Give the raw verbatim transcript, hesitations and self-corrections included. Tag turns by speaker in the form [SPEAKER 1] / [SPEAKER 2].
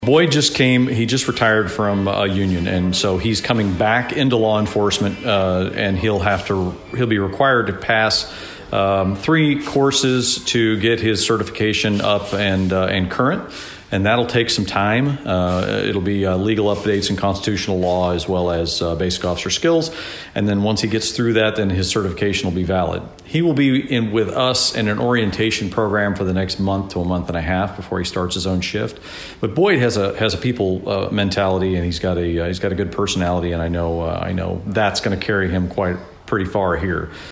[SPEAKER 1] Boyd just came, he just retired from a union, and so he's coming back into law enforcement, uh, and he'll have to, he'll be required to pass um, three courses to get his certification up and uh, and current, and that'll take some time. Uh, it'll be uh, legal updates in constitutional law as well as uh, basic officer skills, and then once he gets through that, then his certification will be valid. He will be in with us in an orientation program for the next month to a month and a half before he starts his own shift. But Boyd has a has a people uh, mentality, and he's got a uh, he's got a good personality, and I know uh, I know that's going to carry him quite pretty far here.